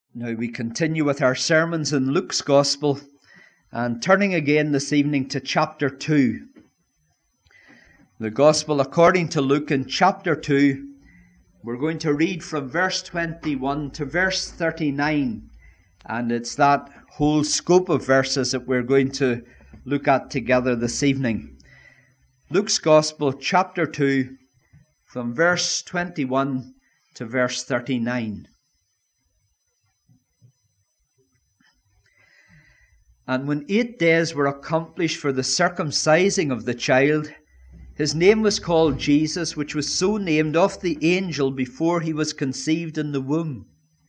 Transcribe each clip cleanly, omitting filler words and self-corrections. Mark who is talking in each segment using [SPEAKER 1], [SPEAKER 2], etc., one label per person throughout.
[SPEAKER 1] Now we continue with our sermons in Luke's Gospel and turning again this evening to chapter 2. The Gospel according to Luke in chapter 2, we're going to read from verse 21 to verse 39. And it's that whole scope of verses that we're going to look at together this evening. Luke's Gospel chapter 2 from verse 21 to verse 39. And when 8 days were accomplished for the circumcising of the child, his name was called Jesus, which was so named of the angel before he was conceived in the womb.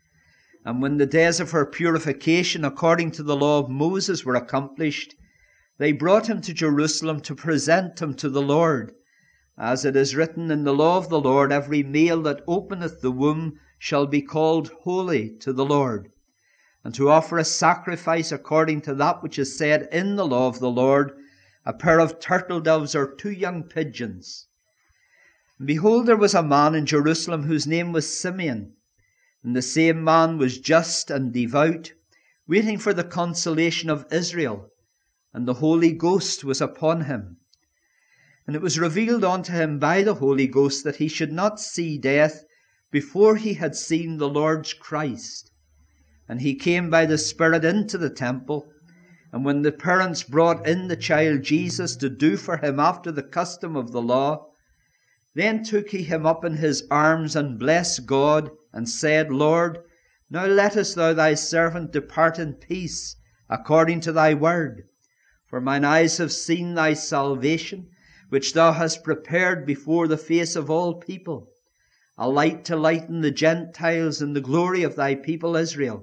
[SPEAKER 1] And when the days of her purification according to the law of Moses were accomplished, they brought him to Jerusalem to present him to the Lord. As it is written in the law of the Lord, every male that openeth the womb shall be called holy to the Lord, and to offer a sacrifice according to that which is said in the law of the Lord, a pair of turtle doves or 2 young pigeons. And behold, there was a man in Jerusalem whose name was Simeon, and the same man was just and devout, waiting for the consolation of Israel, and the Holy Ghost was upon him. And it was revealed unto him by the Holy Ghost that he should not see death before he had seen the Lord's Christ. And he came by the Spirit into the temple. And when the parents brought in the child Jesus to do for him after the custom of the law, then took he him up in his arms and blessed God, and said, Lord, now lettest thou thy servant depart in peace, according to thy word. For mine eyes have seen thy salvation, which thou hast prepared before the face of all people, a light to lighten the Gentiles and the glory of thy people Israel.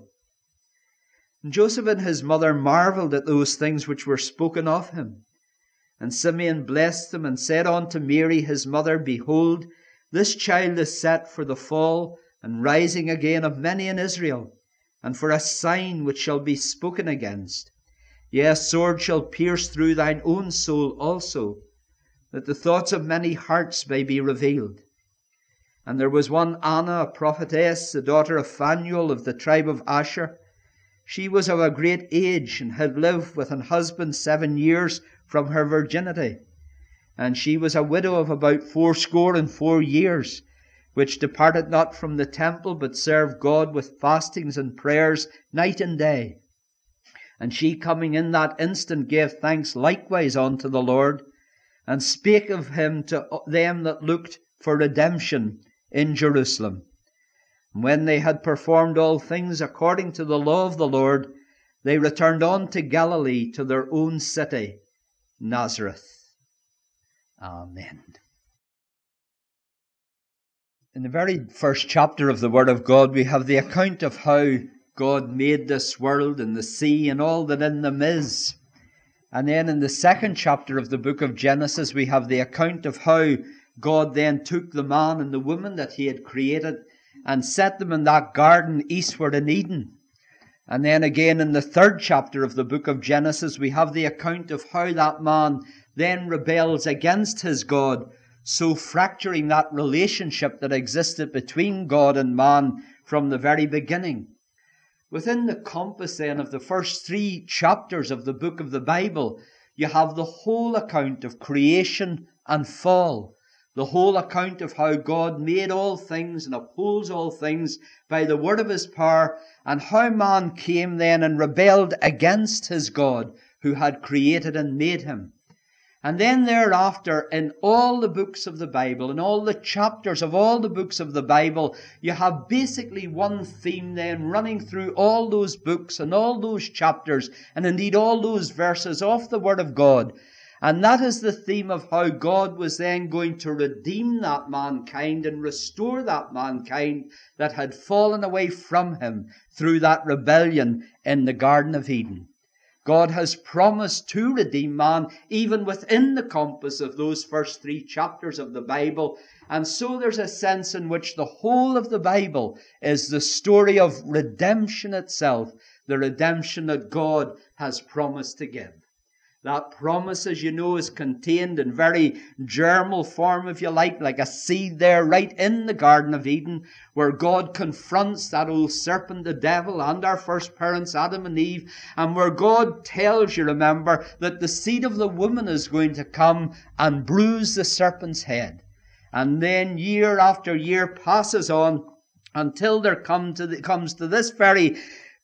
[SPEAKER 1] And Joseph and his mother marveled at those things which were spoken of him. And Simeon blessed them, and said unto Mary his mother, Behold, this child is set for the fall and rising again of many in Israel, and for a sign which shall be spoken against. Yea, a sword shall pierce through thine own soul also, that the thoughts of many hearts may be revealed. And there was one Anna, a prophetess, the daughter of Phanuel of the tribe of Asher. She was of a great age, and had lived with an husband 7 years from her virginity. And she was a widow of about 84 years, which departed not from the temple, but served God with fastings and prayers night and day. And she coming in that instant gave thanks likewise unto the Lord, and spake of him to them that looked for redemption in Jerusalem. And when they had performed all things according to the law of the Lord, they returned on to Galilee, to their own city, Nazareth. Amen. In the very first chapter of the Word of God, we have the account of how God made this world and the sea and all that in them is. And then in the second chapter of the book of Genesis, we have the account of how God then took the man and the woman that he had created and set them in that garden eastward in Eden. And then again in the third chapter of the book of Genesis, we have the account of how that man then rebels against his God, so fracturing that relationship that existed between God and man from the very beginning. Within the compass then of the first 3 chapters of the book of the Bible, you have the whole account of creation and fall. The whole account of how God made all things and upholds all things by the word of his power, and how man came then and rebelled against his God who had created and made him. And then thereafter, in all the books of the Bible, in all the chapters of all the books of the Bible, you have basically one theme then running through all those books and all those chapters, and indeed all those verses of the Word of God. And that is the theme of how God was then going to redeem that mankind and restore that mankind that had fallen away from him through that rebellion in the Garden of Eden. God has promised to redeem man even within the compass of those first 3 chapters of the Bible. And so there's a sense in which the whole of the Bible is the story of redemption itself, the redemption that God has promised to give. That promise, as you know, is contained in very germal form, if you like a seed there right in the Garden of Eden, where God confronts that old serpent, the devil, and our first parents, Adam and Eve, and where God tells you, remember, that the seed of the woman is going to come and bruise the serpent's head. And then year after year passes on until there comes to this very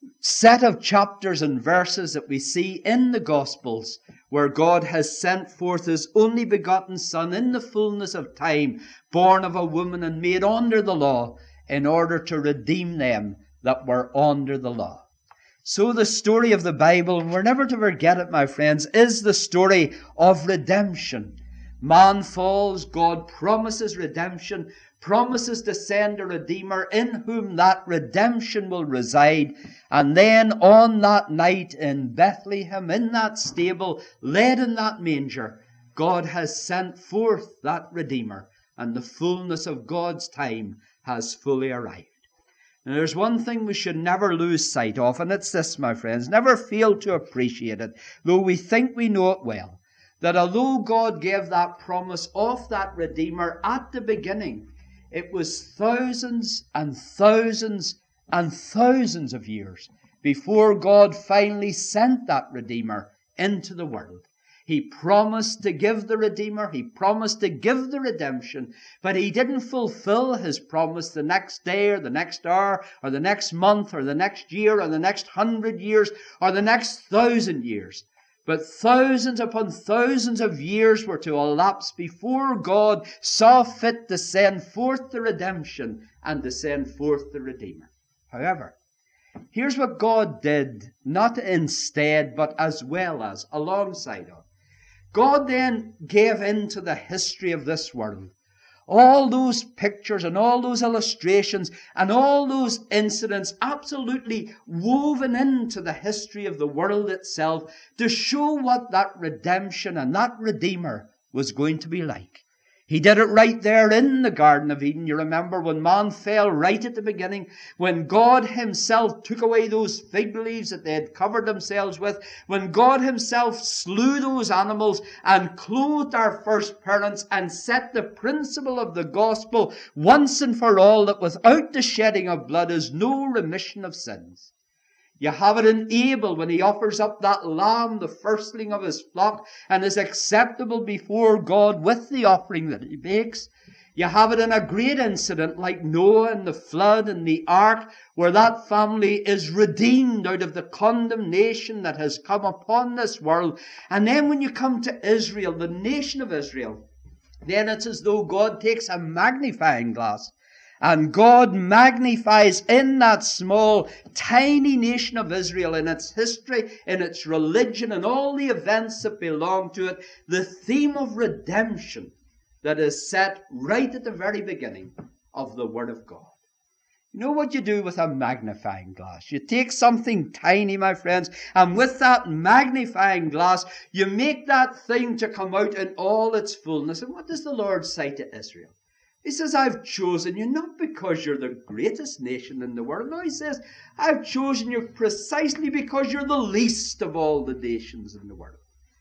[SPEAKER 1] set of chapters and verses that we see in the Gospels, where God has sent forth His only begotten Son in the fullness of time, born of a woman and made under the law, in order to redeem them that were under the law. So the story of the Bible, and we're never to forget it, my friends, is the story of redemption. Man falls, God promises redemption, promises to send a Redeemer in whom that redemption will reside. And then on that night in Bethlehem, in that stable, led in that manger, God has sent forth that Redeemer, and the fullness of God's time has fully arrived. And there's one thing we should never lose sight of, and it's this, my friends, never fail to appreciate it, though we think we know it well, that although God gave that promise of that Redeemer at the beginning, it was thousands and thousands and thousands of years before God finally sent that Redeemer into the world. He promised to give the Redeemer, He promised to give the redemption, but He didn't fulfill His promise the next day or the next hour or the next month or the next year or the next 100 years or the next 1,000 years. But thousands upon thousands of years were to elapse before God saw fit to send forth the redemption and to send forth the Redeemer. However, here's what God did, not instead, but as well as, alongside of. God then gave into the history of this world all those pictures and all those illustrations and all those incidents absolutely woven into the history of the world itself to show what that redemption and that Redeemer was going to be like. He did it right there in the Garden of Eden. You remember when man fell right at the beginning, when God Himself took away those fig leaves that they had covered themselves with, when God Himself slew those animals and clothed our first parents and set the principle of the gospel once and for all, that without the shedding of blood is no remission of sins. You have it in Abel when he offers up that lamb, the firstling of his flock, and is acceptable before God with the offering that he makes. You have it in a great incident like Noah and the flood and the ark, where that family is redeemed out of the condemnation that has come upon this world. And then when you come to Israel, the nation of Israel, then it's as though God takes a magnifying glass and God magnifies in that small, tiny nation of Israel, in its history, in its religion, and all the events that belong to it, the theme of redemption that is set right at the very beginning of the Word of God. You know what you do with a magnifying glass? You take something tiny, my friends, and with that magnifying glass, you make that thing to come out in all its fullness. And what does the Lord say to Israel? He says, I've chosen you not because you're the greatest nation in the world. No, He says, I've chosen you precisely because you're the least of all the nations in the world.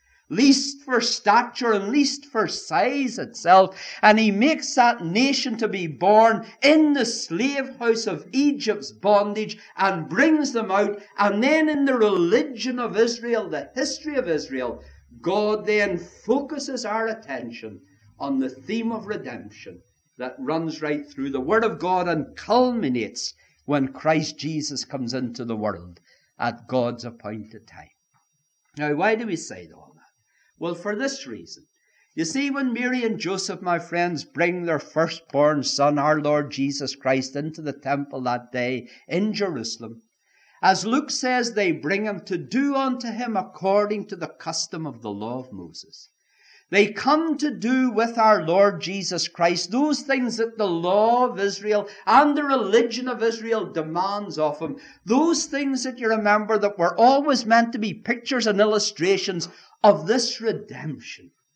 [SPEAKER 1] Least for stature and least for size itself. And He makes that nation to be born in the slave house of Egypt's bondage and brings them out. And then in the religion of Israel, the history of Israel, God then focuses our attention on the theme of redemption that runs right through the Word of God and culminates when Christ Jesus comes into the world at God's appointed time. Now, why do we say all that? Well, for this reason. You see, when Mary and Joseph, my friends, bring their firstborn son, our Lord Jesus Christ, into the temple that day in Jerusalem, as Luke says, they bring Him to do unto Him according to the custom of the law of Moses. They come to do with our Lord Jesus Christ those things that the law of Israel and the religion of Israel demands of Him. Those things that you remember that were always meant to be pictures and illustrations of this redemption.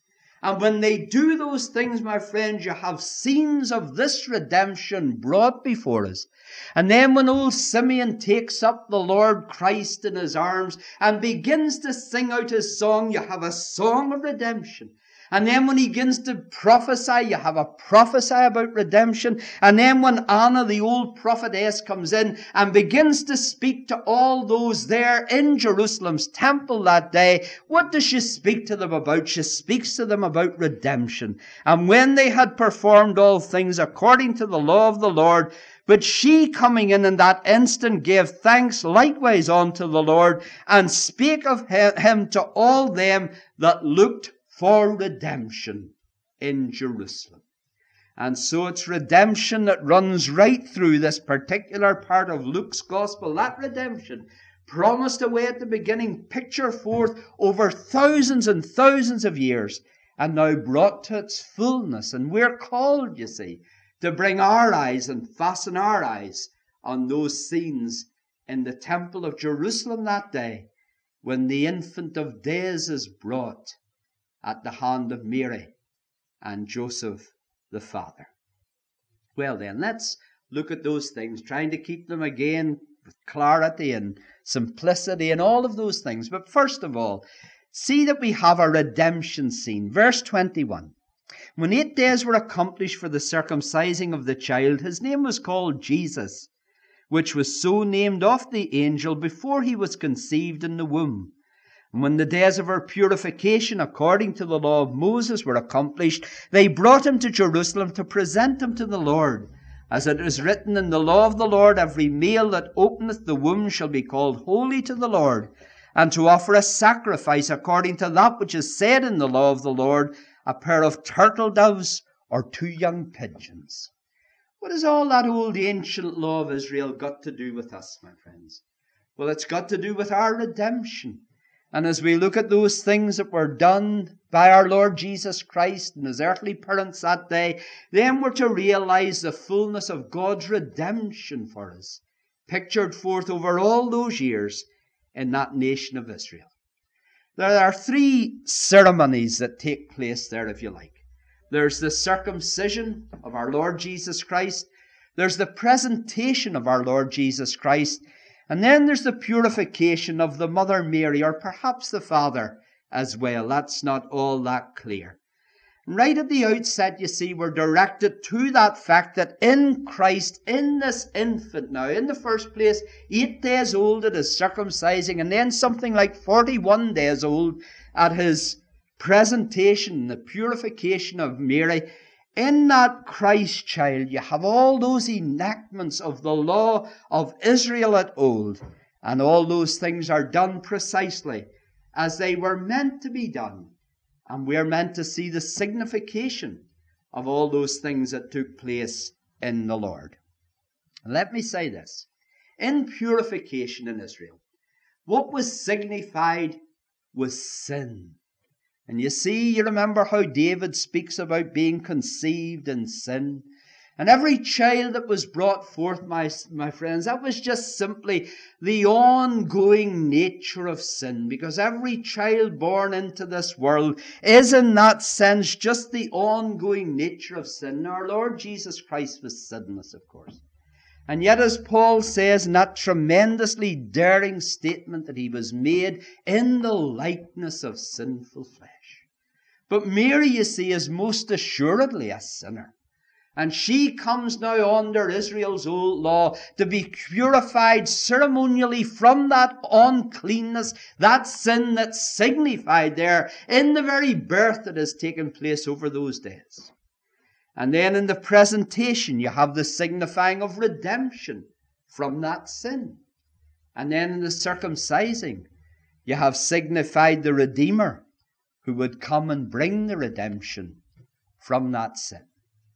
[SPEAKER 1] And when they do those things, my friends, you have scenes of this redemption brought before us. And then when old Simeon takes up the Lord Christ in his arms and begins to sing out his song, you have a song of redemption. And then when he begins to prophesy, you have a prophecy about redemption. And then when Anna, the old prophetess, comes in and begins to speak to all those there in Jerusalem's temple that day, what does she speak to them about? She speaks to them about redemption. And when they had performed all things according to the law of the Lord, but she coming in that instant gave thanks likewise unto the Lord, and spake of him to all them that looked for redemption in Jerusalem. And so it's redemption that runs right through this particular part of Luke's gospel. That redemption, promised away at the beginning, pictured forth over thousands and thousands of years, and now brought to its fullness. And we're called, you see, to bring our eyes and fasten our eyes on those scenes in the temple of Jerusalem that day, when the infant of days is brought at the hand of Mary and Joseph the father. Well then, let's look at those things, trying to keep them again with clarity and simplicity and all of those things. But first of all, see that we have a redemption scene. Verse 21. When 8 days were accomplished for the circumcising of the child, his name was called Jesus, which was so named of the angel before he was conceived in the womb. And when the days of her purification according to the law of Moses were accomplished, they brought him to Jerusalem to present him to the Lord. As it is written in the law of the Lord, every male that openeth the womb shall be called holy to the Lord, and to offer a sacrifice according to that which is said in the law of the Lord, a pair of turtle doves or 2 young pigeons. What has all that old ancient law of Israel got to do with us, my friends? Well, it's got to do with our redemption. And as we look at those things that were done by our Lord Jesus Christ and his earthly parents that day, then we're to realize the fullness of God's redemption for us, pictured forth over all those years in that nation of Israel. There are 3 ceremonies that take place there, if you like. There's the circumcision of our Lord Jesus Christ. There's the presentation of our Lord Jesus Christ. And then there's the purification of the mother Mary, or perhaps the father as well. That's not all that clear. And right at the outset, you see, we're directed to that fact that in Christ, in this infant now, in the first place, 8 days old at his circumcising, and then something like 41 days old at his presentation, the purification of Mary. In that Christ child, you have all those enactments of the law of Israel at old. And all those things are done precisely as they were meant to be done. And we're meant to see the signification of all those things that took place in the Lord. And let me say this. In purification in Israel, what was signified was sin. And you see, you remember how David speaks about being conceived in sin. And every child that was brought forth, my friends, that was just simply the ongoing nature of sin. Because every child born into this world is in that sense just the ongoing nature of sin. Our Lord Jesus Christ was sinless, of course. And yet, as Paul says in that tremendously daring statement, that he was made in the likeness of sinful flesh. But Mary, you see, is most assuredly a sinner. And she comes now under Israel's old law to be purified ceremonially from that uncleanness, that sin that's signified there in the very birth that has taken place over those days. And then in the presentation, you have the signifying of redemption from that sin. And then in the circumcising, you have signified the Redeemer who would come and bring the redemption from that sin.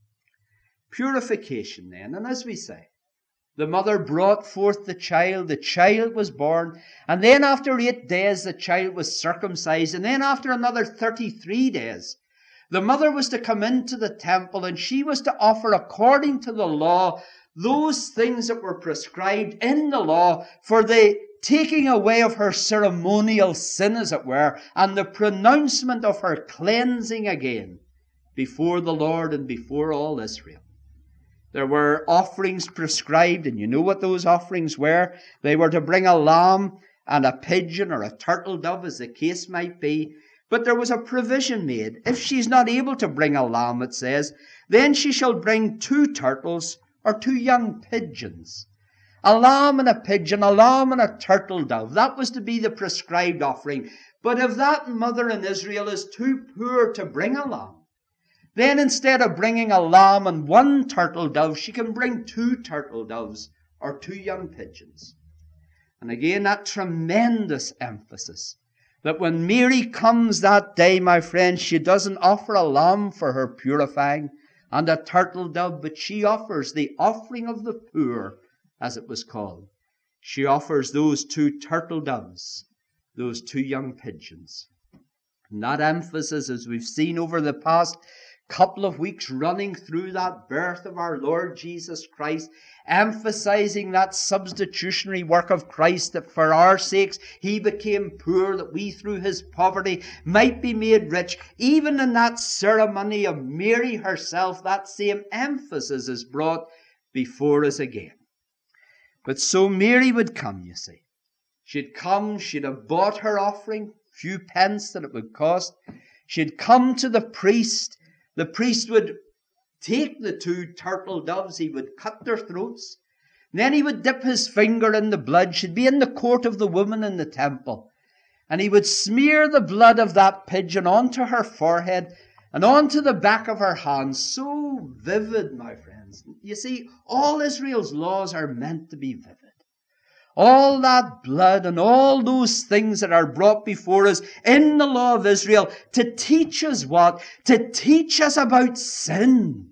[SPEAKER 1] Purification then, and as we say, the mother brought forth the child was born, and then after 8 days the child was circumcised, and then after another 33 days, the mother was to come into the temple, and she was to offer according to the law those things that were prescribed in the law for the taking away of her ceremonial sin, as it were, and the pronouncement of her cleansing again before the Lord and before all Israel. There were offerings prescribed, and you know what those offerings were. They were to bring a lamb and a pigeon or a turtle dove, as the case might be. But there was a provision made. If she's not able to bring a lamb, it says, then she shall bring 2 turtles or 2 young pigeons. A lamb and a pigeon, a lamb and a turtle dove. That was to be the prescribed offering. But if that mother in Israel is too poor to bring a lamb, then instead of bringing a lamb and 1 turtle dove, she can bring 2 turtle doves or 2 young pigeons. And again, that tremendous emphasis that when Mary comes that day, my friends, she doesn't offer a lamb for her purifying and a turtle dove, but she offers the offering of the poor, as it was called. She offers those 2 turtle doves, those 2 young pigeons. And that emphasis, as we've seen over the past couple of weeks running through that birth of our Lord Jesus Christ, emphasizing that substitutionary work of Christ, that for our sakes he became poor, that we through his poverty might be made rich. Even in that ceremony of Mary herself, that same emphasis is brought before us again. But so Mary would come, you see. She'd come, she'd have bought her offering, few pence that it would cost. She'd come to the priest. The priest would take the 2 turtle doves, he would cut their throats, then he would dip his finger in the blood. She'd be in the court of the woman in the temple, and he would smear the blood of that pigeon onto her forehead and onto the back of her hands. So vivid, my friends. You see, all Israel's laws are meant to be vivid. All that blood and all those things that are brought before us in the law of Israel to teach us what? To teach us about sin.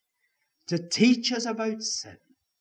[SPEAKER 1] To teach us about sin.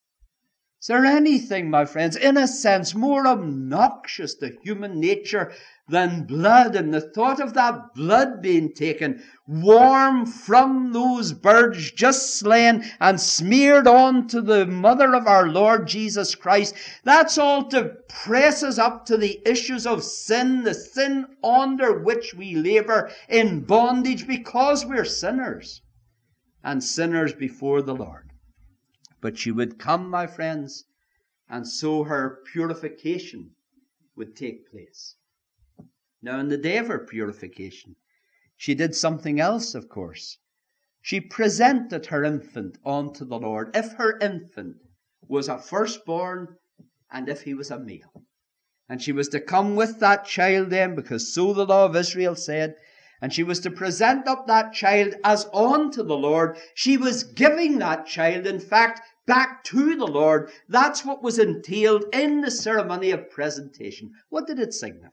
[SPEAKER 1] Is there anything, my friends, in a sense, more obnoxious to human nature than blood, and the thought of that blood being taken, warm from those birds just slain and smeared on to the mother of our Lord Jesus Christ? That's all to press us up to the issues of sin, the sin under which we labor in bondage because we're sinners and sinners before the Lord. But she would come, my friends, and so her purification would take place. Now, on the day of her purification, she did something else, of course. She presented her infant unto the Lord, if her infant was a firstborn and if he was a male. And she was to come with that child then, because so the law of Israel said, and she was to present up that child as unto the Lord. She was giving that child, in fact, back to the Lord. That's what was entailed in the ceremony of presentation. What did it signify?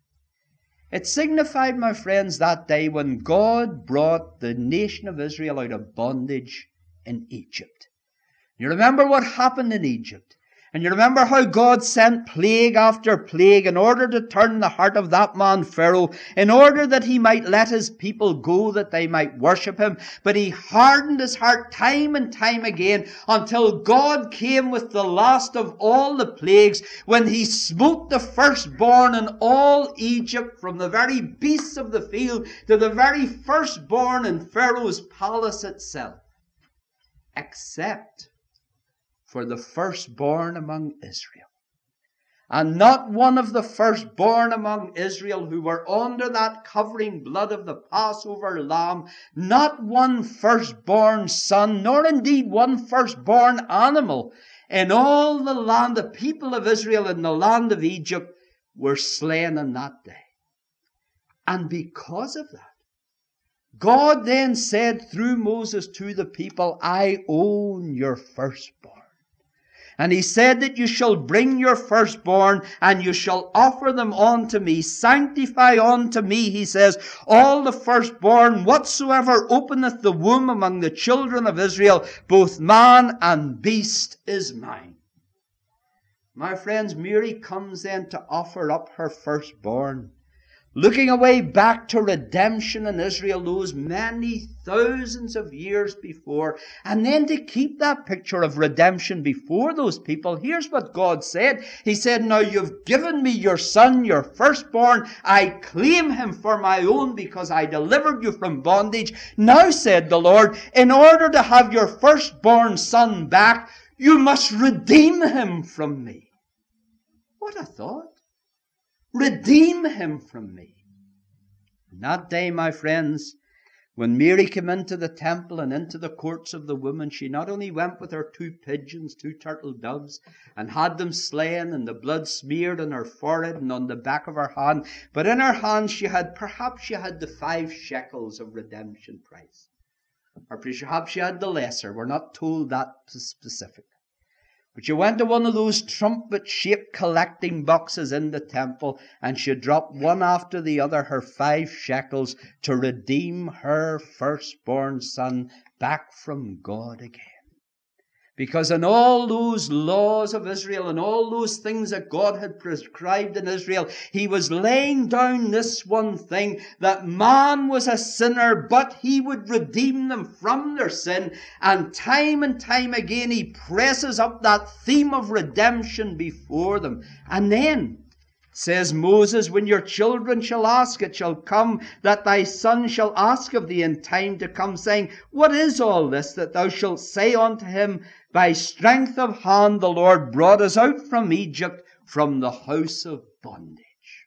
[SPEAKER 1] It signified, my friends, that day when God brought the nation of Israel out of bondage in Egypt. You remember what happened in Egypt. And you remember how God sent plague after plague in order to turn the heart of that man Pharaoh, in order that he might let his people go, that they might worship him. But he hardened his heart time and time again until God came with the last of all the plagues, when he smote the firstborn in all Egypt, from the very beasts of the field to the very firstborn in Pharaoh's palace itself, except for the firstborn among Israel. And not one of the firstborn among Israel who were under that covering blood of the Passover lamb, not one firstborn son, nor indeed one firstborn animal in all the land, the people of Israel in the land of Egypt, were slain on that day. And because of that, God then said through Moses to the people, I own your firstborn. And he said that you shall bring your firstborn, and you shall offer them unto me. Sanctify unto me, he says, all the firstborn, whatsoever openeth the womb among the children of Israel, both man and beast is mine. My friends, Mary comes then to offer up her firstborn, looking away back to redemption in Israel those many thousands of years before. And then to keep that picture of redemption before those people, here's what God said. He said, now you've given me your son, your firstborn. I claim him for my own because I delivered you from bondage. Now, said the Lord, in order to have your firstborn son back, you must redeem him from me. What a thought. Redeem him from me. And that day, my friends, when Mary came into the temple and into the courts of the women, she not only went with her 2 pigeons, 2 turtle doves, and had them slain and the blood smeared on her forehead and on the back of her hand, but in her hand she had the 5 shekels of redemption price. Or perhaps she had the lesser. We're not told that specifically. But she went to one of those trumpet-shaped collecting boxes in the temple, and she dropped one after the other her 5 shekels to redeem her firstborn son back from God again. Because in all those laws of Israel and all those things that God had prescribed in Israel, he was laying down this one thing, that man was a sinner, but he would redeem them from their sin. And time again, he presses up that theme of redemption before them. And then, says Moses, when your children shall ask, it shall come that thy son shall ask of thee in time to come, saying, what is all this? That thou shalt say unto him, by strength of hand the Lord brought us out from Egypt, from the house of bondage.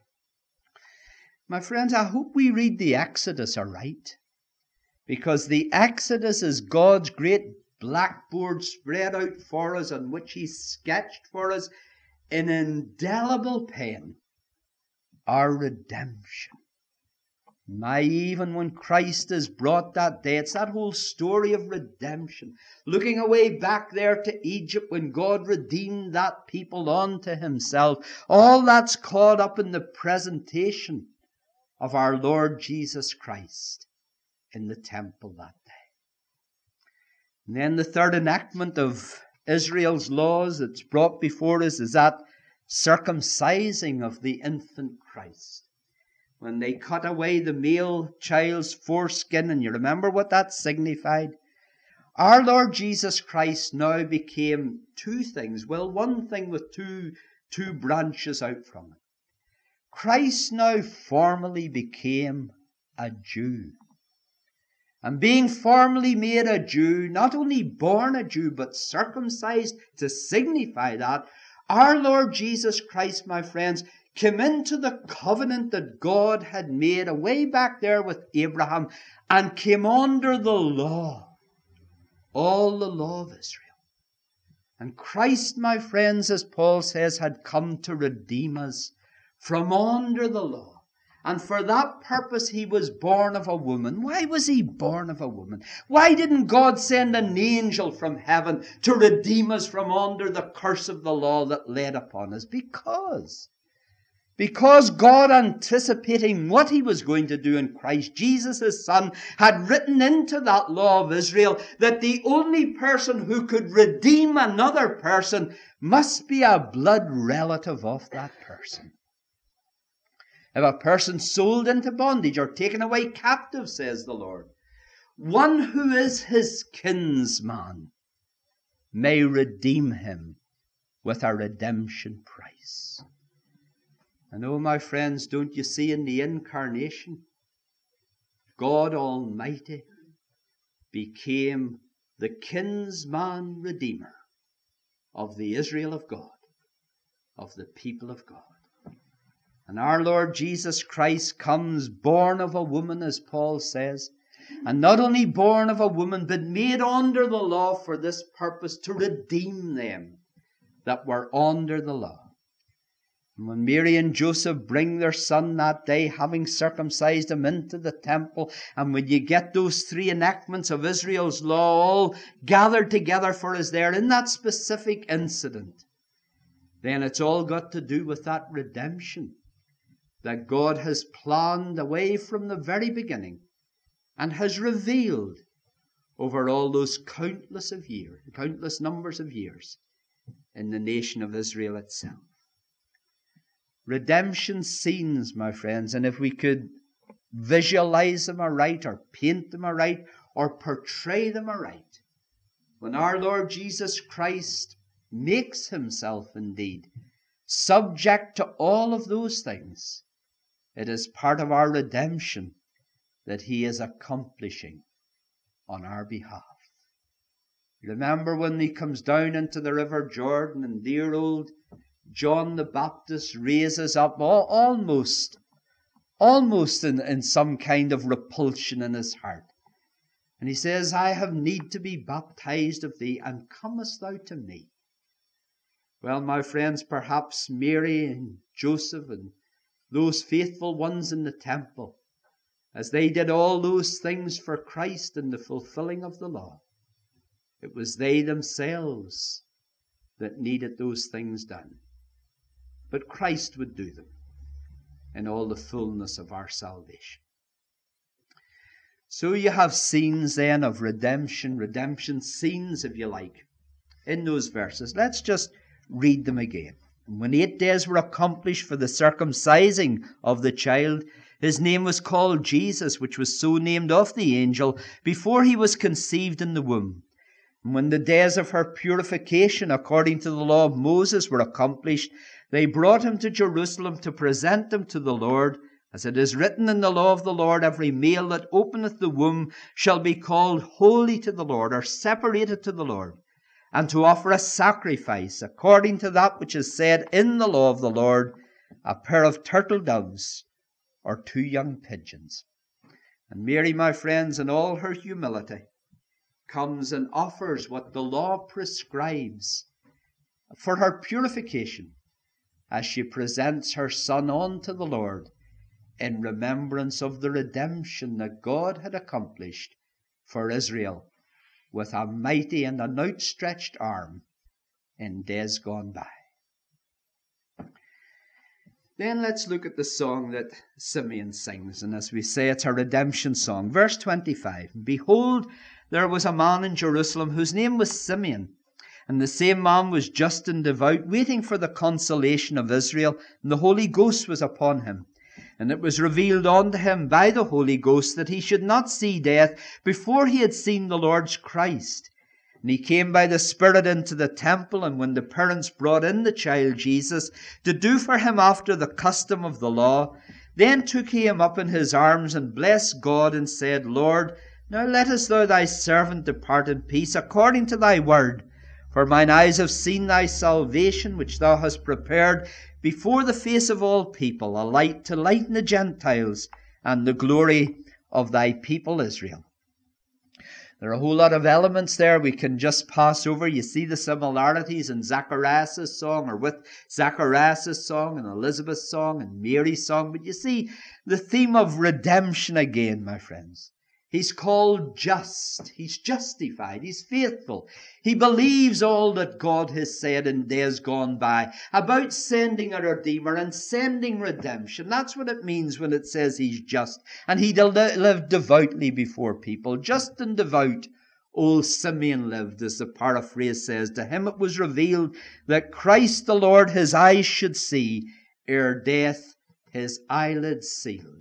[SPEAKER 1] My friends, I hope we read the Exodus aright, because the Exodus is God's great blackboard spread out for us, on which he sketched for us in indelible pen our redemption. Even when Christ is brought that day, it's that whole story of redemption. Looking away back there to Egypt when God redeemed that people unto himself. All that's caught up in the presentation of our Lord Jesus Christ in the temple that day. And then the third enactment of Israel's laws that's brought before us is that circumcising of the infant Christ. When they cut away the male child's foreskin, and you remember what that signified? Our Lord Jesus Christ now became 2 things. Well, one thing with two branches out from it. Christ now formally became a Jew. And being formally made a Jew, not only born a Jew, but circumcised to signify that, our Lord Jesus Christ, my friends, came into the covenant that God had made away back there with Abraham, and came under the law, all the law of Israel. And Christ, my friends, as Paul says, had come to redeem us from under the law. And for that purpose he was born of a woman. Why was he born of a woman? Why didn't God send an angel from heaven to redeem us from under the curse of the law that laid upon us? Because God, anticipating what he was going to do in Christ Jesus, his son, had written into that law of Israel that the only person who could redeem another person must be a blood relative of that person. If a person sold into bondage or taken away captive, says the Lord, one who is his kinsman may redeem him with a redemption price. And oh, my friends, don't you see in the incarnation, God Almighty became the kinsman redeemer of the Israel of God, of the people of God. And our Lord Jesus Christ comes born of a woman, as Paul says, and not only born of a woman, but made under the law for this purpose, to redeem them that were under the law. And when Mary and Joseph bring their son that day, having circumcised him, into the temple, and when you get those 3 enactments of Israel's law all gathered together for us there in that specific incident, then it's all got to do with that redemption that God has planned away from the very beginning and has revealed over all those countless numbers of years in the nation of Israel itself. redemption scenes, my friends, and if we could visualize them aright, or paint them aright, or portray them aright, when our Lord Jesus Christ makes himself indeed subject to all of those things, it is part of our redemption that he is accomplishing on our behalf. Remember when he comes down into the River Jordan, and dear old John the Baptist raises up almost in some kind of repulsion in his heart. And he says, I have need to be baptized of thee, and comest thou to me? Well, my friends, perhaps Mary and Joseph and those faithful ones in the temple, as they did all those things for Christ in the fulfilling of the law, it was they themselves that needed those things done. But Christ would do them in all the fullness of our salvation. So you have scenes then of redemption scenes, if you like, in those verses. Let's just read them again. And when 8 days were accomplished for the circumcising of the child, his name was called Jesus, which was so named of the angel before he was conceived in the womb. And when the days of her purification according to the law of Moses were accomplished, they brought him to Jerusalem to present him to the Lord. As it is written in the law of the Lord, every male that openeth the womb shall be called holy to the Lord, or separated to the Lord, and to offer a sacrifice according to that which is said in the law of the Lord, a pair of turtle doves or 2 young pigeons. And Mary, my friends, in all her humility, comes and offers what the law prescribes for her purification, as she presents her son unto the Lord in remembrance of the redemption that God had accomplished for Israel with a mighty and an outstretched arm in days gone by. Then let's look at the song that Simeon sings, and as we say, it's a redemption song. Verse 25, Behold, there was a man in Jerusalem whose name was Simeon, and the same man was just and devout, waiting for the consolation of Israel, and the Holy Ghost was upon him. And it was revealed unto him by the Holy Ghost that he should not see death before he had seen the Lord's Christ. And he came by the Spirit into the temple, and when the parents brought in the child Jesus to do for him after the custom of the law, then took he him up in his arms, and blessed God, and said, Lord, now lettest thou thy servant depart in peace according to thy word. For mine eyes have seen thy salvation, which thou hast prepared before the face of all people, a light to lighten the Gentiles, and the glory of thy people Israel. There are a whole lot of elements there we can just pass over. You see the similarities in Zacharias' song, or with Zacharias' song, and Elizabeth's song, and Mary's song. But you see the theme of redemption again, my friends. He's called just. He's justified. He's faithful. He believes all that God has said in days gone by about sending a Redeemer and sending redemption. That's what it means when it says he's just. And he lived devoutly before people. Just and devout old Simeon lived, as the paraphrase says. To him it was revealed that Christ the Lord his eyes should see, ere death his eyelids sealed.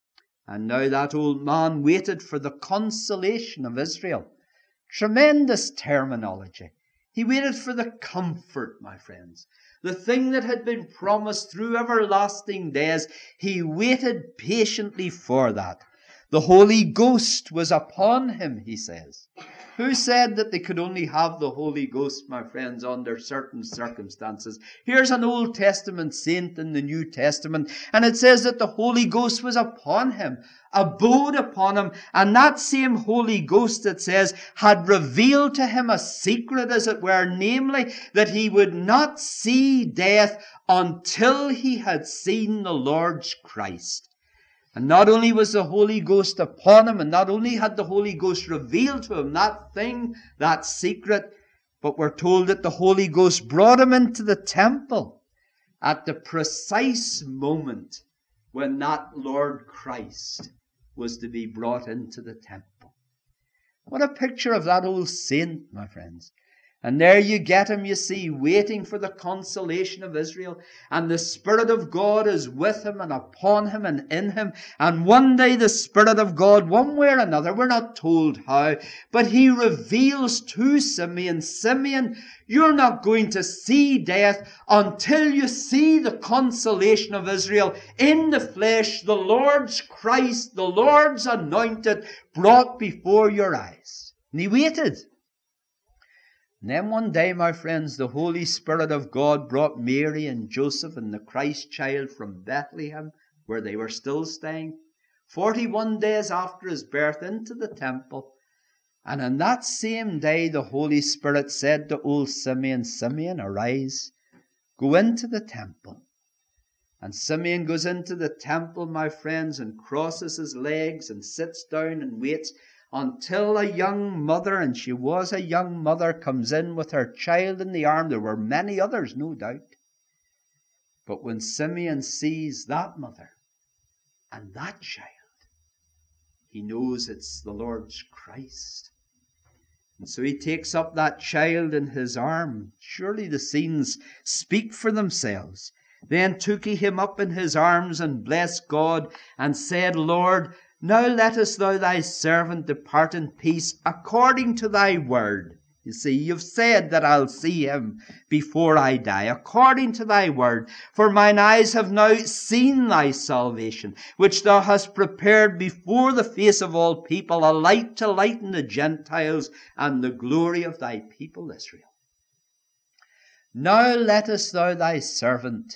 [SPEAKER 1] And now that old man waited for the consolation of Israel. Tremendous terminology. He waited for the comfort, my friends. The thing that had been promised through everlasting days. He waited patiently for that. The Holy Ghost was upon him, he says. Who said that they could only have the Holy Ghost, my friends, under certain circumstances? Here's an Old Testament saint in the New Testament, and it says that the Holy Ghost was upon him, abode upon him, and that same Holy Ghost, it says, had revealed to him a secret, as it were, namely, that he would not see death until he had seen the Lord's Christ. And not only was the Holy Ghost upon him, and not only had the Holy Ghost revealed to him that thing, that secret, but we're told that the Holy Ghost brought him into the temple at the precise moment when that Lord Christ was to be brought into the temple. What a picture of that old saint, my friends. And there you get him, you see, waiting for the consolation of Israel. And the Spirit of God is with him and upon him and in him. And one day the Spirit of God, one way or another, we're not told how, but he reveals to Simeon, Simeon, you're not going to see death until you see the consolation of Israel in the flesh, the Lord's Christ, the Lord's anointed, brought before your eyes. And he waited. And then one day, my friends, the Holy Spirit of God brought Mary and Joseph and the Christ child from Bethlehem, where they were still staying, 41 days after his birth, into the temple. And on that same day, the Holy Spirit said to old Simeon, Simeon, arise, go into the temple. And Simeon goes into the temple, my friends, and crosses his legs and sits down and waits until a young mother, and she was a young mother, comes in with her child in the arm. There were many others, no doubt. But when Simeon sees that mother and that child, he knows it's the Lord's Christ. And so he takes up that child in his arm. Surely the scenes speak for themselves. Then took he him up in his arms and blessed God and said, Lord, now lettest thou thy servant depart in peace according to thy word. You see, you've said that I'll see him before I die, according to thy word. For mine eyes have now seen thy salvation, which thou hast prepared before the face of all people, a light to lighten the Gentiles, and the glory of thy people Israel. Now lettest thou thy servant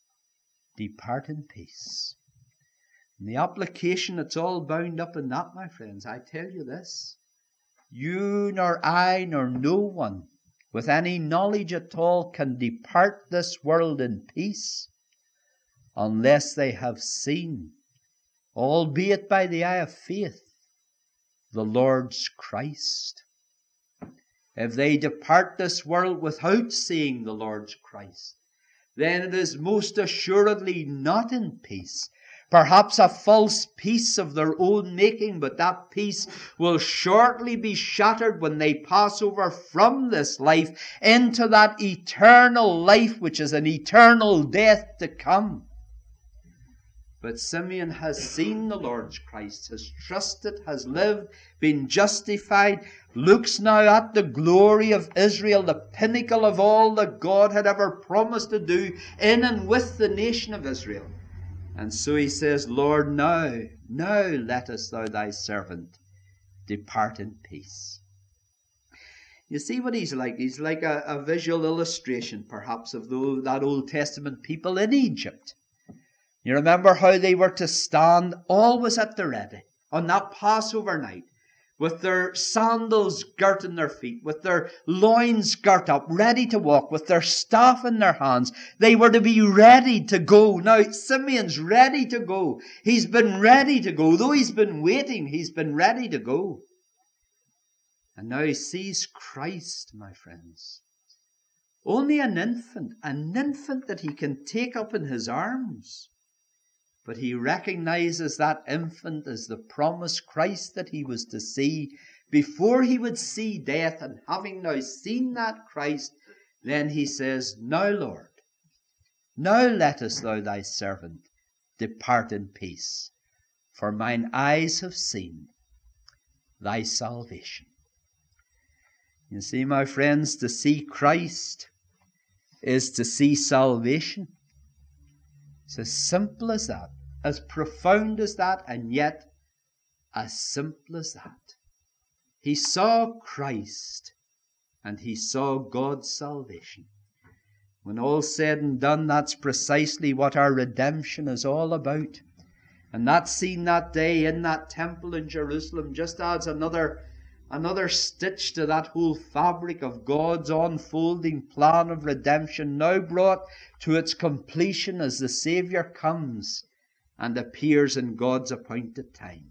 [SPEAKER 1] depart in peace. And the application, it's all bound up in that, my friends. I tell you this, you nor I nor no one with any knowledge at all can depart this world in peace unless they have seen, albeit by the eye of faith, the Lord's Christ. If they depart this world without seeing the Lord's Christ, then it is most assuredly not in peace. Perhaps a false peace of their own making, but that peace will shortly be shattered when they pass over from this life into that eternal life, which is an eternal death to come. But Simeon has seen the Lord's Christ, has trusted, has lived, been justified, looks now at the glory of Israel, the pinnacle of all that God had ever promised to do in and with the nation of Israel. And so he says, Lord, now lettest thou thy servant depart in peace. You see what he's like? He's like a visual illustration, perhaps, of that Old Testament people in Egypt. You remember how they were to stand always at the ready on that Passover night, with their sandals girt in their feet, with their loins girt up, ready to walk, with their staff in their hands. They were to be ready to go. Now, Simeon's ready to go. He's been ready to go. Though he's been waiting, he's been ready to go. And now he sees Christ, my friends. Only an infant that he can take up in his arms. But he recognizes that infant as the promised Christ that he was to see before he would see death. And having now seen that Christ, then he says, Now, Lord, now lettest thou thy servant depart in peace, for mine eyes have seen thy salvation. You see, my friends, to see Christ is to see salvation. It's as simple as that, as profound as that, and yet as simple as that. He saw Christ, and he saw God's salvation. When all's said and done, that's precisely what our redemption is all about. And that scene that day in that temple in Jerusalem just adds another stitch to that whole fabric of God's unfolding plan of redemption, now brought to its completion as the Saviour comes and appears in God's appointed time.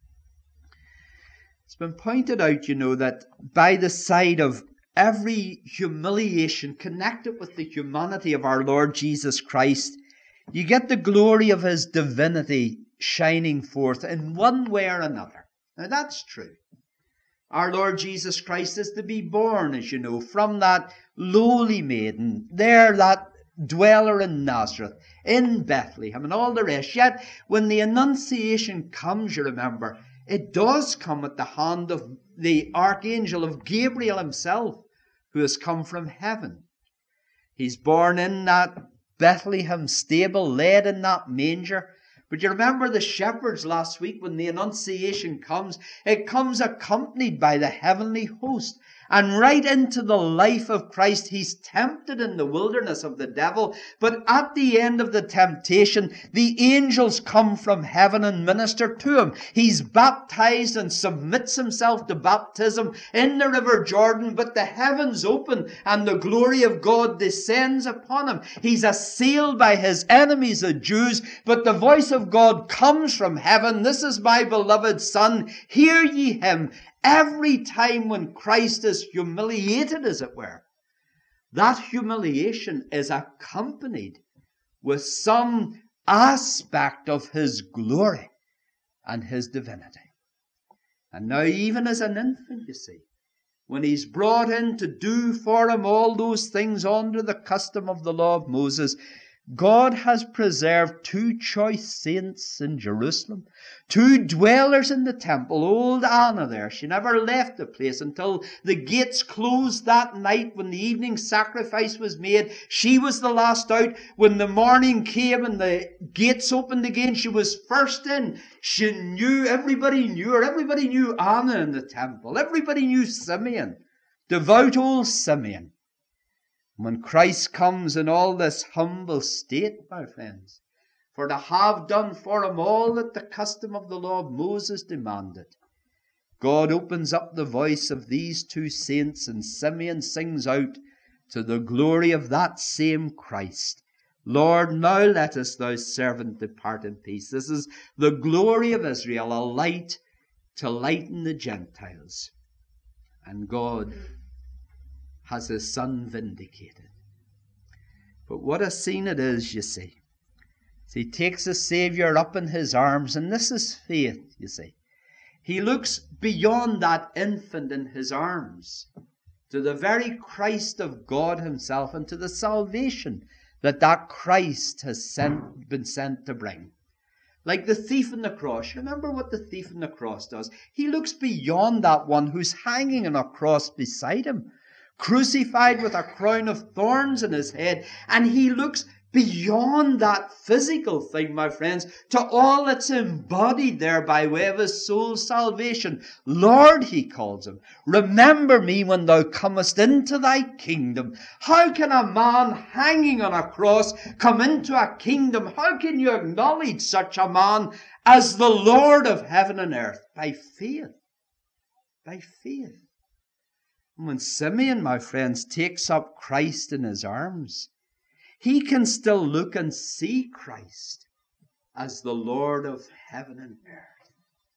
[SPEAKER 1] It's been pointed out, that by the side of every humiliation connected with the humanity of our Lord Jesus Christ, you get the glory of his divinity shining forth in one way or another. Now that's true. Our Lord Jesus Christ is to be born, as you know, from that lowly maiden, there that dweller in Nazareth, in Bethlehem, and all the rest. Yet, when the Annunciation comes, you remember, it does come at the hand of the archangel of Gabriel himself, who has come from heaven. He's born in that Bethlehem stable, laid in that manger. But you remember the shepherds last week, when the Annunciation comes, it comes accompanied by the heavenly host. And right into the life of Christ, he's tempted in the wilderness of the devil. But at the end of the temptation, the angels come from heaven and minister to him. He's baptized and submits himself to baptism in the river Jordan. But the heavens open and the glory of God descends upon him. He's assailed by his enemies, the Jews. But the voice of God comes from heaven. This is my beloved Son. Hear ye him. Every time when Christ is humiliated, as it were, that humiliation is accompanied with some aspect of his glory and his divinity. And now, even as an infant, you see, when he's brought in to do for him all those things under the custom of the law of Moses, God has preserved two choice saints in Jerusalem, two dwellers in the temple. Old Anna there, she never left the place until the gates closed that night when the evening sacrifice was made. She was the last out. When the morning came and the gates opened again, she was first in. She knew, everybody knew her. Everybody knew Anna in the temple. Everybody knew Simeon, devout old Simeon. When Christ comes in all this humble state, my friends, for to have done for him all that the custom of the law of Moses demanded, God opens up the voice of these two saints, and Simeon sings out to the glory of that same Christ, Lord, now lettest thou servant depart in peace. This is the glory of Israel, a light to lighten the Gentiles. And God has his Son vindicated. But what a scene it is, you see. He takes the Saviour up in his arms, and this is faith, you see. He looks beyond that infant in his arms to the very Christ of God himself, and to the salvation that Christ has been sent to bring. Like the thief on the cross. Remember what the thief on the cross does? He looks beyond that one who's hanging on a cross beside him, crucified with a crown of thorns in his head, and he looks beyond that physical thing, my friends, to all that's embodied there by way of his soul's salvation. Lord, he calls him, remember me when thou comest into thy kingdom. How can a man hanging on a cross come into a kingdom? How can you acknowledge such a man as the Lord of heaven and earth? By faith. By faith. When Simeon, my friends, takes up Christ in his arms, he can still look and see Christ as the Lord of heaven and earth.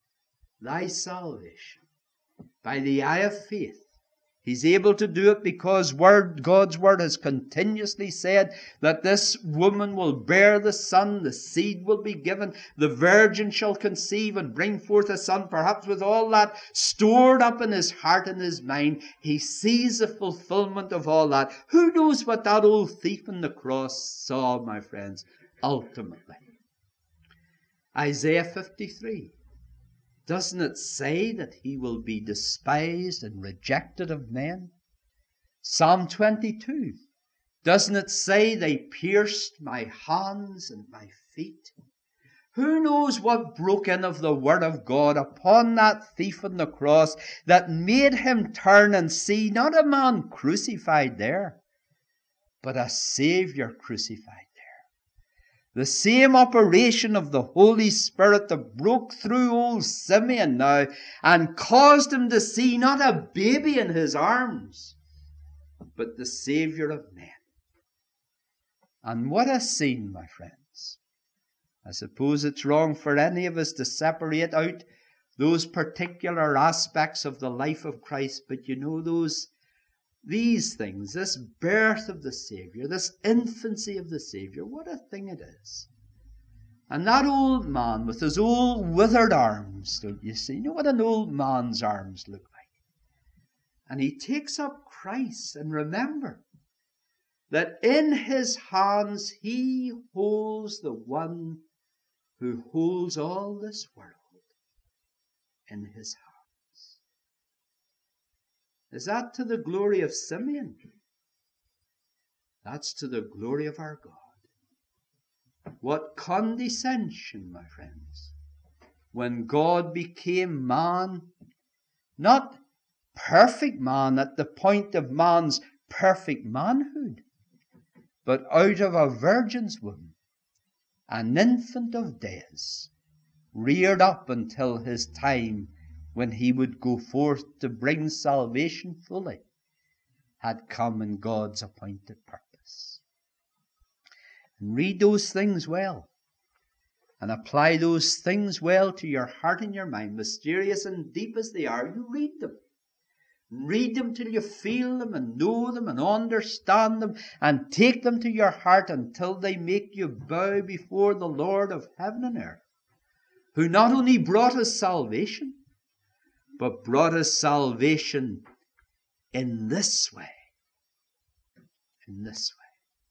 [SPEAKER 1] Thy salvation, by the eye of faith. He's able to do it because God's word has continuously said that this woman will bear the son, the seed will be given, the virgin shall conceive and bring forth a son. Perhaps with all that stored up in his heart and his mind, he sees the fulfillment of all that. Who knows what that old thief on the cross saw, my friends, ultimately? Isaiah 53. Doesn't it say that he will be despised and rejected of men? Psalm 22. Doesn't it say they pierced my hands and my feet? Who knows what broke in of the word of God upon that thief on the cross that made him turn and see not a man crucified there, but a Saviour crucified. The same operation of the Holy Spirit that broke through old Simeon now and caused him to see not a baby in his arms, but the Saviour of men. And what a scene, my friends. I suppose it's wrong for any of us to separate out those particular aspects of the life of Christ, but you know these things, this birth of the Saviour, this infancy of the Saviour, what a thing it is. And that old man with his old withered arms, don't you see? You know what an old man's arms look like? And he takes up Christ. And remember that in his hands he holds the one who holds all this world in his hands. Is that to the glory of Simeon? That's to the glory of our God. What condescension, my friends, when God became man, not perfect man at the point of man's perfect manhood, but out of a virgin's womb, an infant of days, reared up until his time when he would go forth to bring salvation fully, had come in God's appointed purpose. And read those things well, and apply those things well to your heart and your mind, mysterious and deep as they are. You read them. Read them till you feel them and know them and understand them, and take them to your heart until they make you bow before the Lord of heaven and earth, who not only brought us salvation, but brought us salvation in this way. In this way.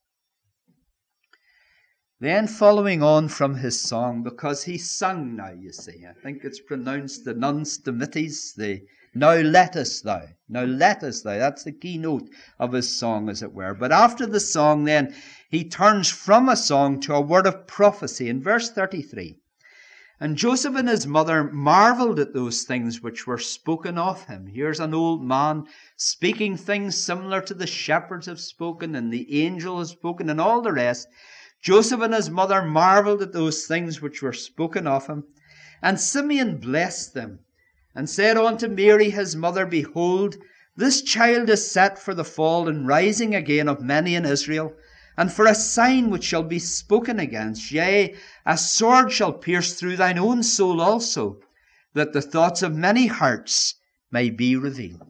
[SPEAKER 1] Then following on from his song, because he sung now, you see, I think it's pronounced the Nunc Dimittis, the now lettest thou, now lettest thou. That's the keynote of his song, as it were. But after the song, then, he turns from a song to a word of prophecy in verse 33. And Joseph and his mother marveled at those things which were spoken of him. Here's an old man speaking things similar to the shepherds have spoken and the angel has spoken and all the rest. Joseph and his mother marveled at those things which were spoken of him. And Simeon blessed them, and said unto Mary his mother, Behold, this child is set for the fall and rising again of many in Israel, and for a sign which shall be spoken against. Yea, a sword shall pierce through thine own soul also, that the thoughts of many hearts may be revealed.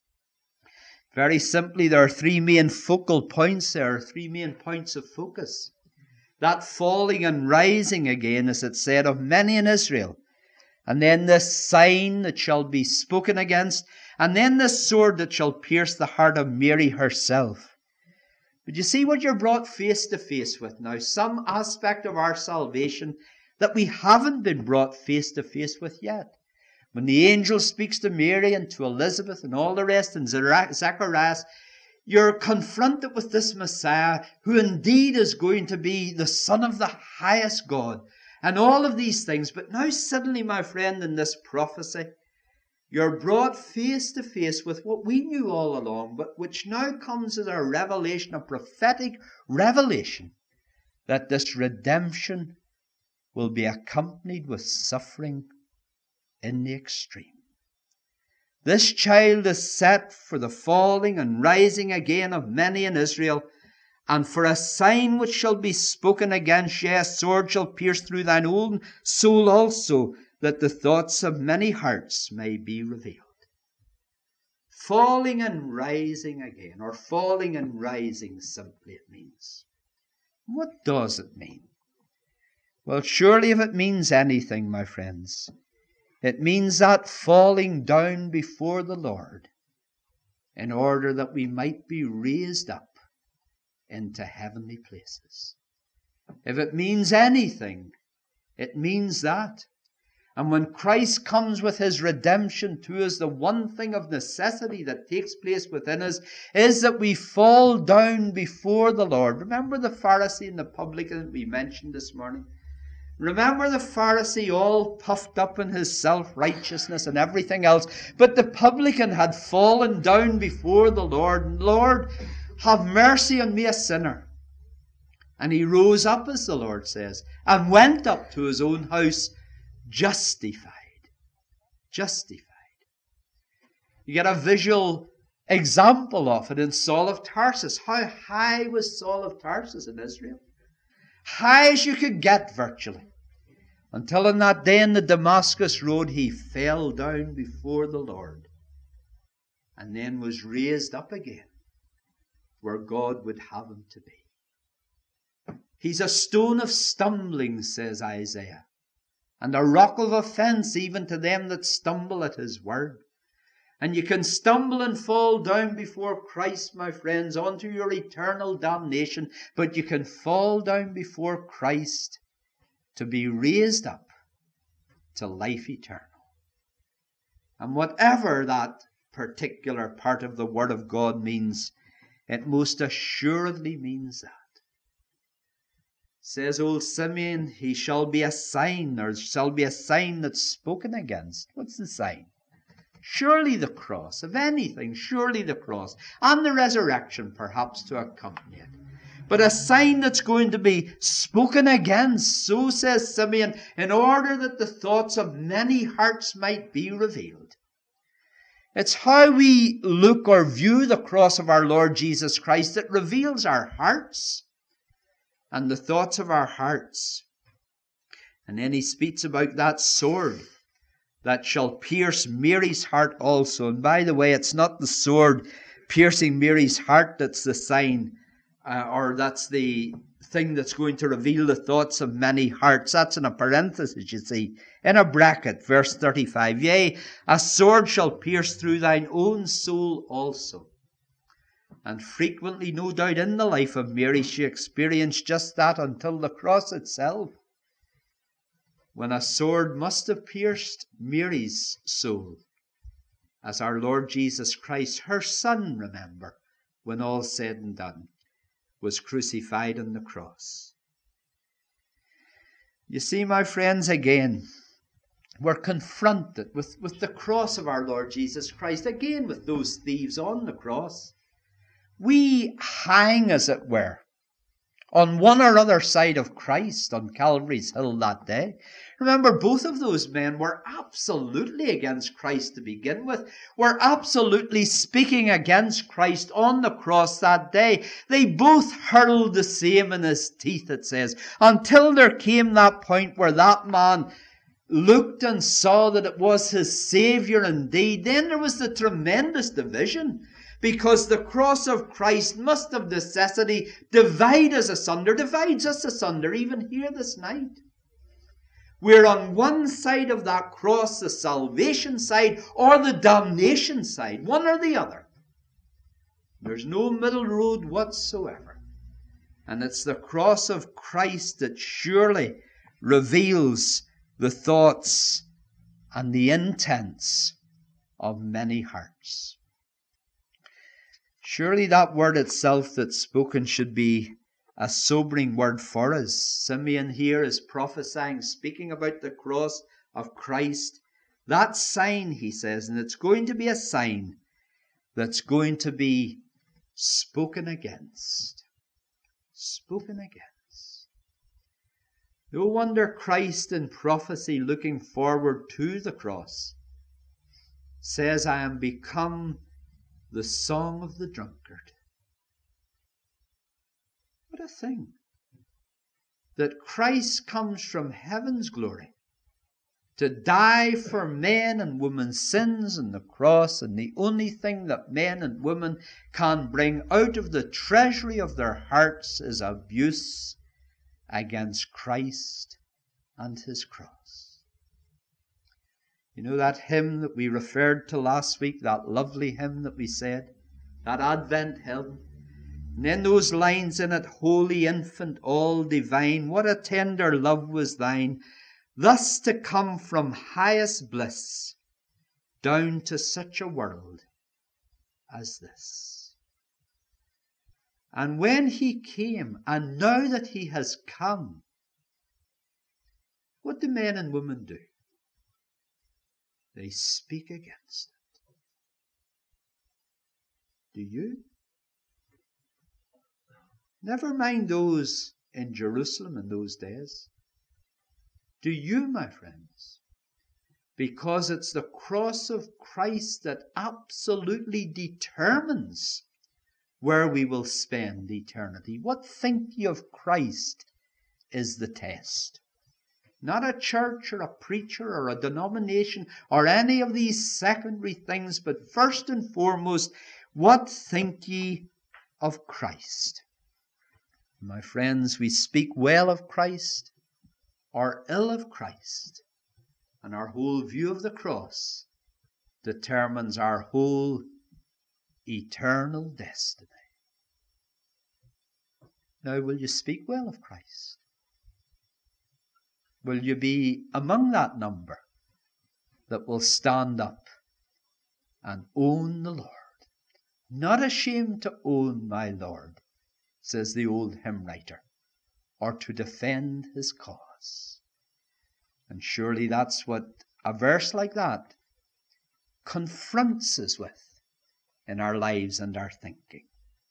[SPEAKER 1] Very simply, there are three main focal points. There are three main points of focus. That falling and rising again, as it said, of many in Israel. And then this sign that shall be spoken against. And then this sword that shall pierce the heart of Mary herself. But you see what you're brought face to face with now. Some aspect of our salvation that we haven't been brought face to face with yet. When the angel speaks to Mary and to Elizabeth and all the rest and Zacharias, you're confronted with this Messiah who indeed is going to be the Son of the highest God and all of these things. But now suddenly, my friend, in this prophecy, you're brought face to face with what we knew all along, but which now comes as a revelation, a prophetic revelation, that this redemption will be accompanied with suffering in the extreme. This child is set for the falling and rising again of many in Israel, and for a sign which shall be spoken against. Yea, a sword shall pierce through thine own soul also, that the thoughts of many hearts may be revealed. Falling and rising again, or falling and rising simply it means. What does it mean? Well, surely if it means anything, my friends, it means that falling down before the Lord in order that we might be raised up into heavenly places. If it means anything, it means that. And when Christ comes with his redemption to us, the one thing of necessity that takes place within us is that we fall down before the Lord. Remember the Pharisee and the publican that we mentioned this morning? Remember the Pharisee all puffed up in his self-righteousness and everything else. But the publican had fallen down before the Lord. Lord, have mercy on me, a sinner. And he rose up, as the Lord says, and went up to his own house justified. Justified. You get a visual example of it in Saul of Tarsus. How high was Saul of Tarsus in Israel? High as you could get, virtually. Until on that day in the Damascus road, he fell down before the Lord and then was raised up again where God would have him to be. He's a stone of stumbling, says Isaiah, and a rock of offense even to them that stumble at his word. And you can stumble and fall down before Christ, my friends, onto your eternal damnation. But you can fall down before Christ to be raised up to life eternal. And whatever that particular part of the Word of God means, it most assuredly means that. Says old Simeon, he shall be a sign, or shall be a sign that's spoken against. What's the sign? Surely the cross. If anything, surely the cross. And the resurrection, perhaps, to accompany it. But a sign that's going to be spoken against, so says Simeon, in order that the thoughts of many hearts might be revealed. It's how we look or view the cross of our Lord Jesus Christ that reveals our hearts and the thoughts of our hearts. And then he speaks about that sword that shall pierce Mary's heart also. And by the way, it's not the sword piercing Mary's heart that's the sign, or that's the thing that's going to reveal the thoughts of many hearts. That's in a parenthesis, you see, in a bracket, verse 35. Yea, a sword shall pierce through thine own soul also. And frequently, no doubt, in the life of Mary, she experienced just that until the cross itself, when a sword must have pierced Mary's soul, as our Lord Jesus Christ, her Son, remember, when all's said and done, was crucified on the cross. You see, my friends, again, we're confronted with the cross of our Lord Jesus Christ, again with those thieves on the cross. We hang, as it were, on one or other side of Christ on Calvary's Hill that day. Remember, both of those men were absolutely against Christ to begin with, were absolutely speaking against Christ on the cross that day. They both hurled the same in his teeth, it says, until there came that point where that man looked and saw that it was his Savior indeed. Then there was the tremendous division, because the cross of Christ must of necessity divide us asunder, divides us asunder, even here this night. We're on one side of that cross, the salvation side or the damnation side, one or the other. There's no middle road whatsoever. And it's the cross of Christ that surely reveals the thoughts and the intents of many hearts. Surely that word itself that's spoken should be a sobering word for us. Simeon here is prophesying, speaking about the cross of Christ. That sign, he says, and it's going to be a sign that's going to be spoken against. Spoken against. No wonder Christ in prophecy, looking forward to the cross, says, I am become the song of the drunkard. What a thing, that Christ comes from heaven's glory to die for men and women's sins on the cross, and the only thing that men and women can bring out of the treasury of their hearts is abuse against Christ and his cross. You know that hymn that we referred to last week, that lovely hymn that we said, that Advent hymn? And then those lines in it, Holy Infant, all divine, what a tender love was thine, thus to come from highest bliss down to such a world as this. And when he came, and now that he has come, what do men and women do? They speak against it. Do you? Never mind those in Jerusalem in those days. Do you, my friends? Because it's the cross of Christ that absolutely determines where we will spend eternity. What think ye of Christ is the test. Not a church or a preacher or a denomination or any of these secondary things, but first and foremost, what think ye of Christ? My friends, we speak well of Christ or ill of Christ, and our whole view of the cross determines our whole eternal destiny. Now, will you speak well of Christ? Will you be among that number that will stand up and own the Lord? Not ashamed to own my Lord, says the old hymn writer, or to defend his cause. And surely that's what a verse like that confronts us with in our lives and our thinking.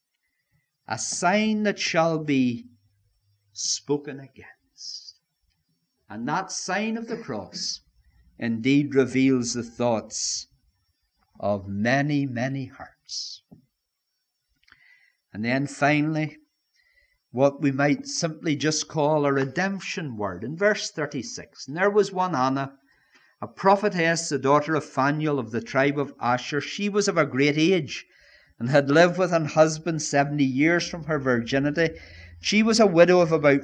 [SPEAKER 1] A sign that shall be spoken against. And that sign of the cross indeed reveals the thoughts of many, many hearts. And then finally, what we might simply just call a redemption word in verse 36. And there was one Anna, a prophetess, the daughter of Phanuel of the tribe of Asher. She was of a great age, and had lived with an husband 70 years from her virginity. She was a widow of about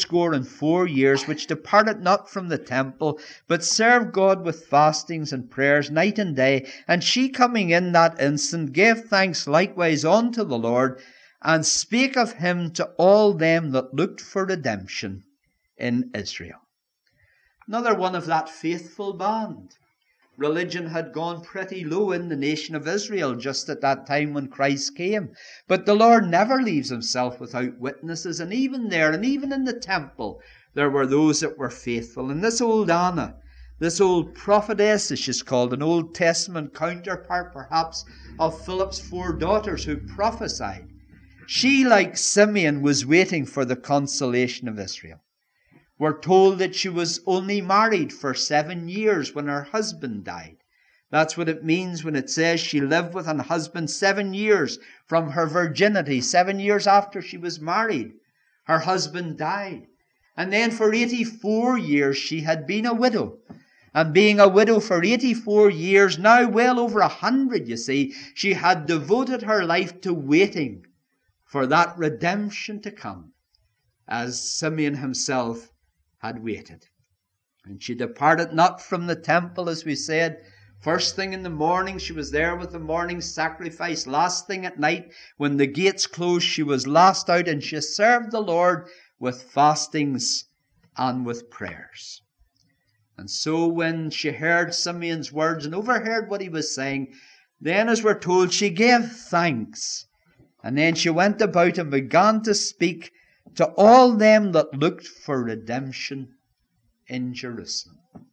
[SPEAKER 1] 84 years, which departed not from the temple, but served God with fastings and prayers night and day. And she, coming in that instant, gave thanks likewise unto the Lord, and spake of him to all them that looked for redemption in Israel. Another one of that faithful band. Religion had gone pretty low in the nation of Israel just at that time when Christ came. But the Lord never leaves himself without witnesses. And even there, and even in the temple, there were those that were faithful. And this old Anna, this old prophetess, as she's called, an Old Testament counterpart perhaps of Philip's 4 daughters who prophesied. She, like Simeon, was waiting for the consolation of Israel. We're told that she was only married for 7 years when her husband died. That's what it means when it says she lived with an husband 7 years from her virginity. 7 years after she was married, her husband died. And then for 84 years she had been a widow. And being a widow for 84 years, now well over 100, you see, she had devoted her life to waiting for that redemption to come, as Simeon himself had waited. And she departed not from the temple, as we said. First thing in the morning, she was there with the morning sacrifice. Last thing at night, when the gates closed, she was last out, and she served the Lord with fastings and with prayers. And so when she heard Simeon's words and overheard what he was saying, then, as we're told, she gave thanks. And then she went about and began to speak to all them that looked for redemption in Jerusalem.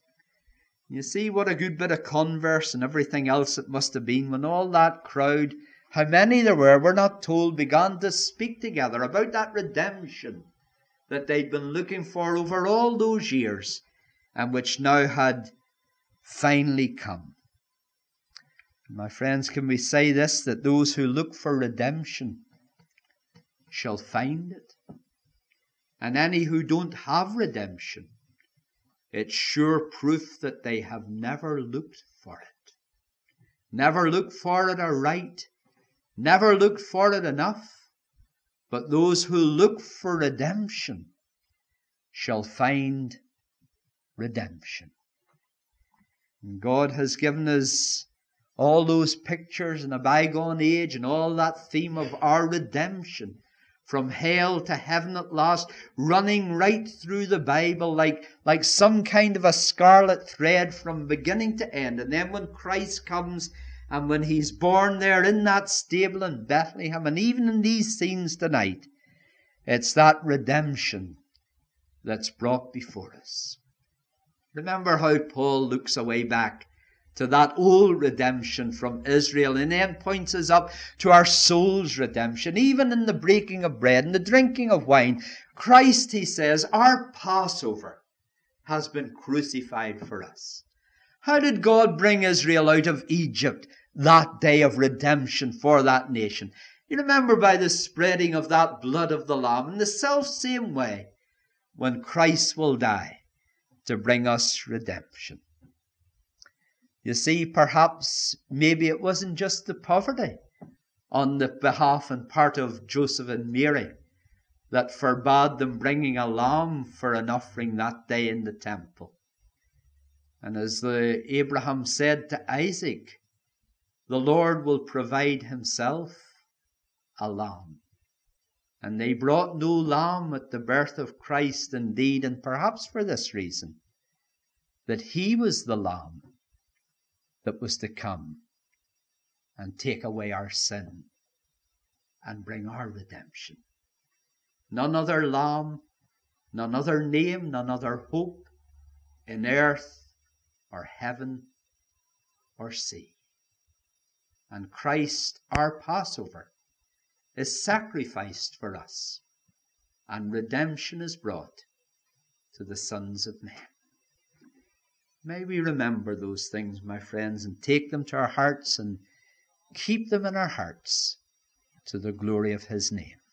[SPEAKER 1] You see what a good bit of converse and everything else it must have been when all that crowd, how many there were, we're not told, began to speak together about that redemption that they'd been looking for over all those years and which now had finally come. My friends, can we say this, that those who look for redemption shall find it? And any who don't have redemption, it's sure proof that they have never looked for it. Never looked for it aright. Never looked for it enough. But those who look for redemption shall find redemption. And God has given us all those pictures in a bygone age and all that theme of our redemption from hell to heaven at last, running right through the Bible like some kind of a scarlet thread from beginning to end. And then when Christ comes and when he's born there in that stable in Bethlehem, and even in these scenes tonight, it's that redemption that's brought before us. Remember how Paul looks away back to that old redemption from Israel, and then points us up to our soul's redemption. Even in the breaking of bread and the drinking of wine, Christ, he says, our Passover has been crucified for us. How did God bring Israel out of Egypt that day of redemption for that nation? You remember, by the spreading of that blood of the Lamb, in the self-same way when Christ will die to bring us redemption. You see, perhaps, maybe it wasn't just the poverty on the behalf and part of Joseph and Mary that forbade them bringing a lamb for an offering that day in the temple. And as Abraham said to Isaac, the Lord will provide himself a lamb. And they brought no lamb at the birth of Christ indeed, and perhaps for this reason, that he was the lamb that was to come and take away our sin and bring our redemption. None other lamb, none other name, none other hope in earth or heaven or sea. And Christ, our Passover, is sacrificed for us, and redemption is brought to the sons of men. May we remember those things, my friends, and take them to our hearts and keep them in our hearts to the glory of his name.